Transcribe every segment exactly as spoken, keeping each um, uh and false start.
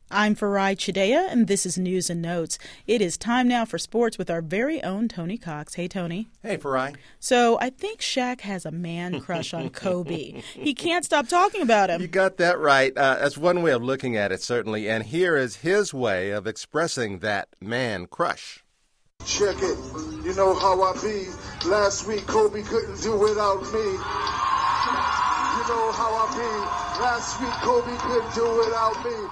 I'm Farai Chidea, and this is News and Notes. It is time now for sports with our very own Tony Cox. Hey, Tony. Hey, Farai. So I think Shaq has a man crush on Kobe. He can't stop talking about him. You got that right. Uh, that's one way of looking at it, certainly. And here is his way of expressing that man crush. Check it. You know how I be. Last week, Kobe couldn't do without me. You know how I be. Last week, Kobe couldn't do without me.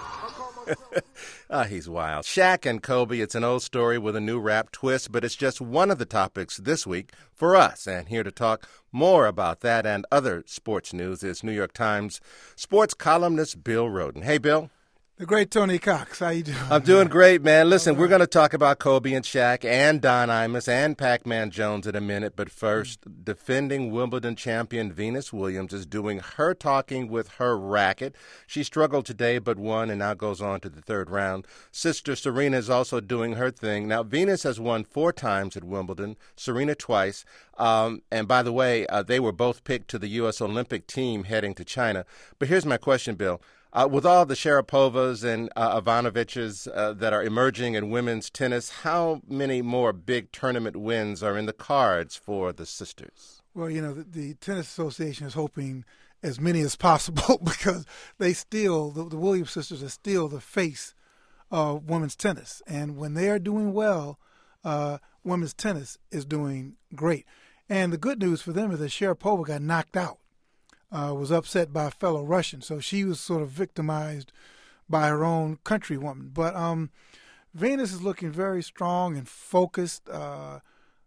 Ah, he's wild. Shaq and Kobe, it's an old story with a new rap twist, but it's just one of the topics this week for us. And here to talk more about that and other sports news is New York Times sports columnist Bill Rhoden. Hey, Bill. The great Tony Cox. How you doing? I'm doing great, man. Listen, right. We're going to talk about Kobe and Shaq and Don Imus and Pac-Man Jones in a minute. But first, mm-hmm. defending Wimbledon champion Venus Williams is doing her talking with her racket. She struggled today but won and now goes on to the third round. Sister Serena is also doing her thing. Now, Venus has won four times at Wimbledon, Serena twice. Um, and by the way, uh, they were both picked to the U S Olympic team heading to China. But here's my question, Bill. Uh, with all the Sharapovas and uh, Ivanoviches uh, that are emerging in women's tennis, how many more big tournament wins are in the cards for the sisters? Well, you know, the, the Tennis Association is hoping as many as possible because they still, the, the Williams sisters are still the face of women's tennis. And when they are doing well, uh, women's tennis is doing great. And the good news for them is that Sharapova got knocked out. Uh, was upset by a fellow Russian, so she was sort of victimized by her own countrywoman. But um, Venus is looking very strong and focused. Uh,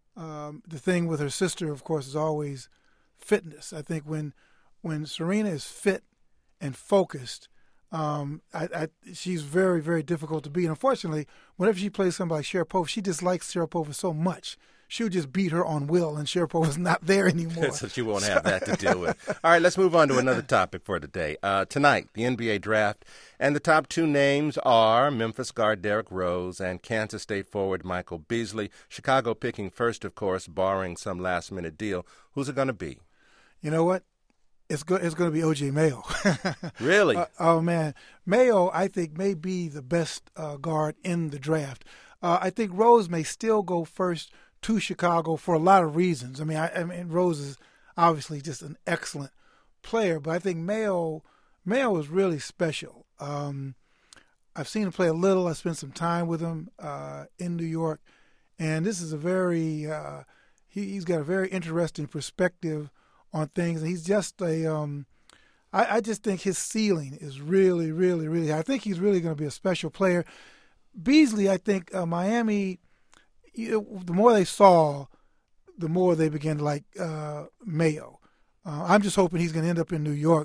um, the thing with her sister, of course, is always fitness. I think when when Serena is fit and focused, um, I, I, she's very, very difficult to beat. Unfortunately, whenever she plays somebody like Sharapova, she dislikes Sharapova so much. She would just beat her on will, and Sharapova's not there anymore. So she won't have that to deal with. All right, let's move on to another topic for today. Uh, tonight, the N B A draft, and the top two names are Memphis guard Derrick Rose and Kansas State forward Michael Beasley. Chicago picking first, of course, barring some last-minute deal. Who's it going to be? You know what? It's go- it's going to be O J Mayo. Really? Uh, oh, man. Mayo, I think, may be the best uh, guard in the draft. Uh, I think Rose may still go first to Chicago for a lot of reasons. I mean, I, I mean, Rose is obviously just an excellent player, but I think Mayo, Mayo is really special. Um, I've seen him play a little. I spent some time with him uh, in New York, and this is a very uh, he, he's got a very interesting perspective on things. And he's just a um, I, I just think his ceiling is really, really, really high. I think he's really going to be a special player. Beasley, I think uh, Miami. You know, the more they saw, the more they began to like uh, Mayo. Uh, I'm just hoping he's going to end up in New York.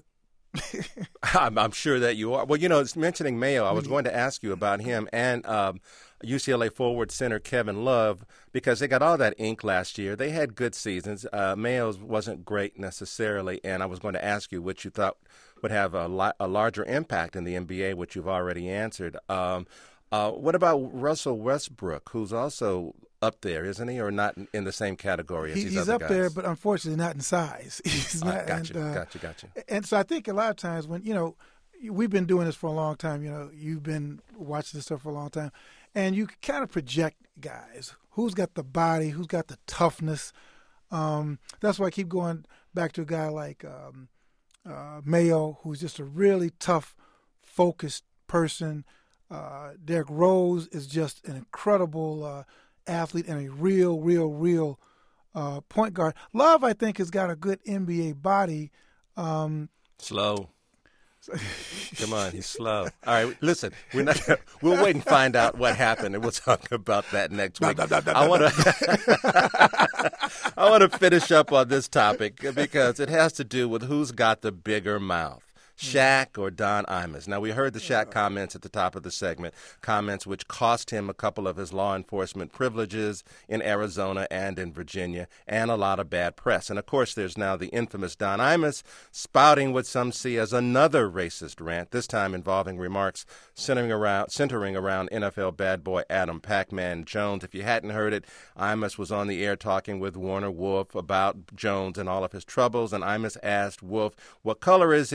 I'm, I'm sure that you are. Well, you know, mentioning Mayo, I was going to ask you about him and um, U C L A forward center Kevin Love because they got all that ink last year. They had good seasons. Uh, Mayo's wasn't great necessarily, and I was going to ask you what you thought would have a, li- a larger impact in the N B A, which you've already answered. Um, Uh, what about Russell Westbrook, who's also up there, isn't he, or not in the same category as he, these he's other up guys? there, but unfortunately not in size. He's uh, not. Gotcha, and, uh, gotcha, gotcha. And so I think a lot of times when, you know, we've been doing this for a long time, you know, you've been watching this stuff for a long time, and you kind of project guys. Who's got the body? Who's got the toughness? Um, that's why I keep going back to a guy like um, uh, Mayo, who's just a really tough, focused person. Uh, Derrick Rose is just an incredible uh, athlete and a real, real, real uh, point guard. Love, I think, has got a good N B A body. Um, slow. Come on, he's slow. All right, listen, we're not. We'll wait and find out what happened, and we'll talk about that next week. I want to. I want to finish up on this topic because it has to do with who's got the bigger mouth. Shaq or Don Imus. Now, we heard the Shaq comments at the top of the segment, comments which cost him a couple of his law enforcement privileges in Arizona and in Virginia, and a lot of bad press. And, of course, there's now the infamous Don Imus spouting what some see as another racist rant, this time involving remarks centering around, centering around N F L bad boy Adam Pac-Man Jones. If you hadn't heard it, Imus was on the air talking with Warner Wolf about Jones and all of his troubles, and Imus asked Wolf, what color is he? Wolf said,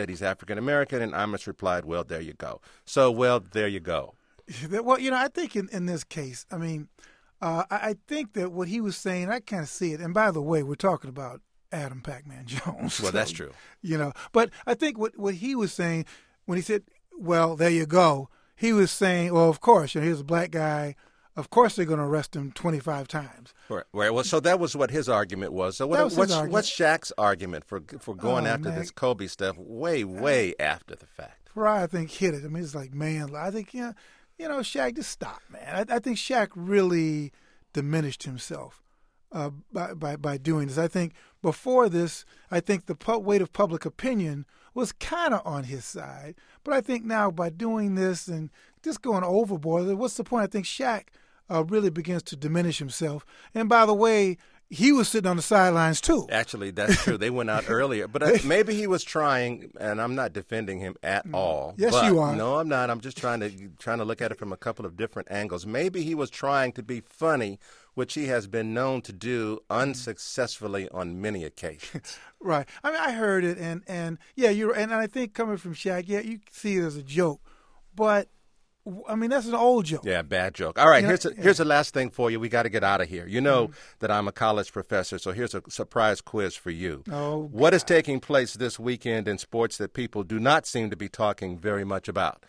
said he's African American, and Imus replied, well, there you go. So, well, there you go. Well, you know, I think in, in this case, I mean, uh, I, I think that what he was saying, I kind of see it. And by the way, we're talking about Adam Pac-Man Jones. Well, so, that's true. You know, but I think what, what he was saying when he said, well, there you go, he was saying, well, of course, you know, here's a black guy. Of course they're going to arrest him twenty-five times. Right. Right. Well, so that was what his argument was. So what, was what's, argument. what's Shaq's argument for for going Oh, after man. this Kobe stuff way, way after the fact? Pariah, I think, hit it. I mean, it's like, man, I think, you know, you know Shaq, just stop, man. I, I think Shaq really diminished himself uh, by, by by doing this. I think before this, I think the pu- weight of public opinion was kind of on his side. But I think now by doing this and just going overboard, what's the point? I think Shaq uh, really begins to diminish himself. And by the way, he was sitting on the sidelines too. Actually, that's true. They went out earlier. But uh, maybe he was trying, and I'm not defending him at all. Yes, but, you are. No, I'm not. I'm just trying to trying to look at it from a couple of different angles. Maybe he was trying to be funny, which he has been known to do unsuccessfully on many occasions. Right. I mean, I heard it, and, and yeah, you're, and I think coming from Shaq, yeah, you see it as a joke. But, I mean, that's an old joke. Yeah, bad joke. All right, You know, here's a, yeah. here's the last thing for you. We got to get out of here. You know Mm-hmm. that I'm a college professor, so here's a surprise quiz for you. Oh, What is taking place this weekend in sports that people do not seem to be talking very much about?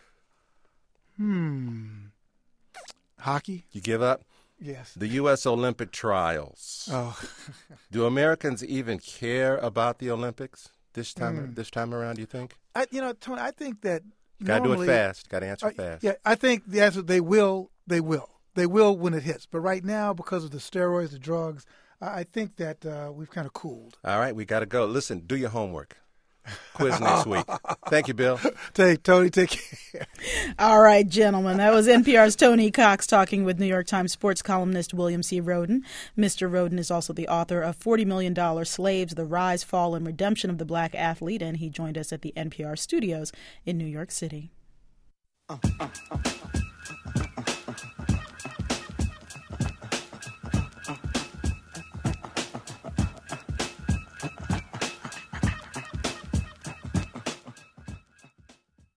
Hmm. Hockey? You give up? Yes. The U S Olympic trials. Oh. Do Americans even care about the Olympics this time Mm. this time around, you think? I, you know, Tony, I think that Got to do it normally- fast. Got to answer Uh, fast. Yeah, I think the answer, they will, they will. They will when it hits. But right now, because of the steroids, the drugs, I, I think that uh, we've kind of cooled. All right, we got to go. Listen, do your homework. Quiz next week. Thank you, Bill. Take, Tony, take care. All right, gentlemen. That was N P R's Tony Cox talking with New York Times sports columnist William C. Rhoden. Mister Rhoden is also the author of forty million dollars Slaves, The Rise, Fall, and Redemption of the Black Athlete, and he joined us at the N P R studios in New York City. Uh, uh, uh, uh.